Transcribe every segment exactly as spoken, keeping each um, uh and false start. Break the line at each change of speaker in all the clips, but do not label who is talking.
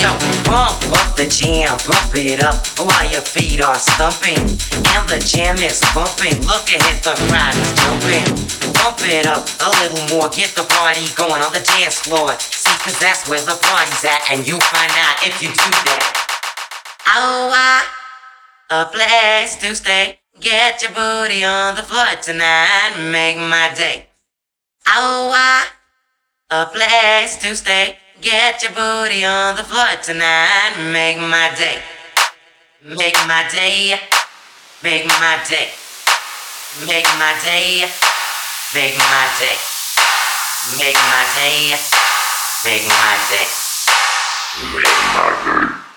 So bump up the jam, bump it up while your feet are stumping. And the jam is bumping, look ahead, the crowd is jumping. Bump it up a little more, get the party going on the dance floor. See, cause that's where the party's at, and you find out if you do that. Oh, I, a place to stay. Get your booty on the floor tonight, make my day. Oh, I, a place to stay. Get your booty on the floor tonight, make my day. Make my day, make my day. Make my day, make my day. Make my day, make my day. Make my day.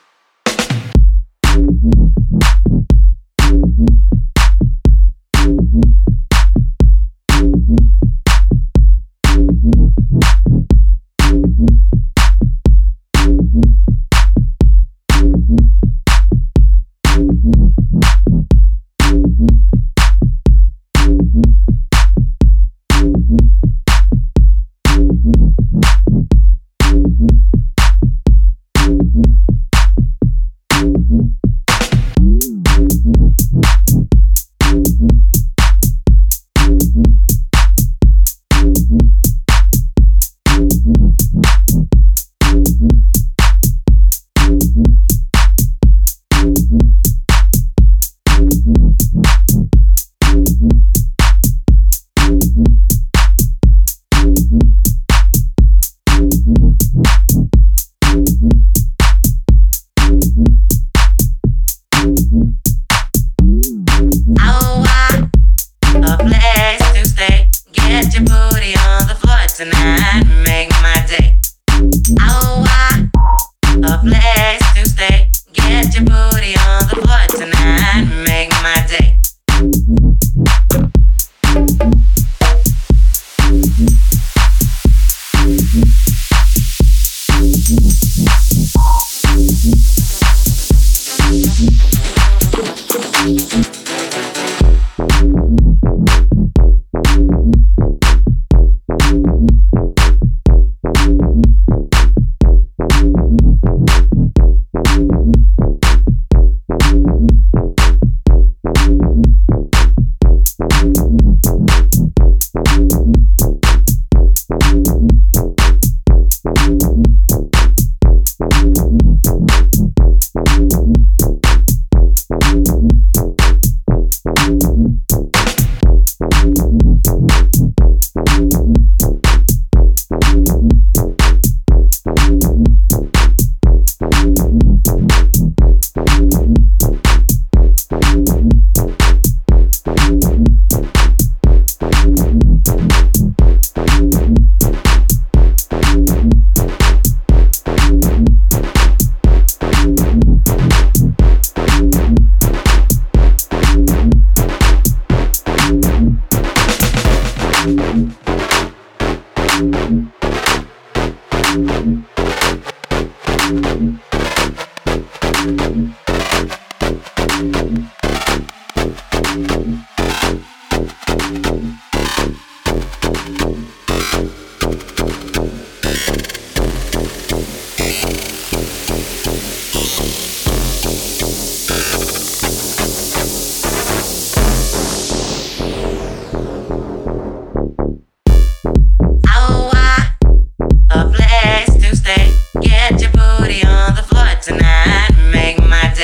Tonight, make my day. Oh, I, a place to stay. Get your booty on the floor tonight, make my day. Tonight, make my day.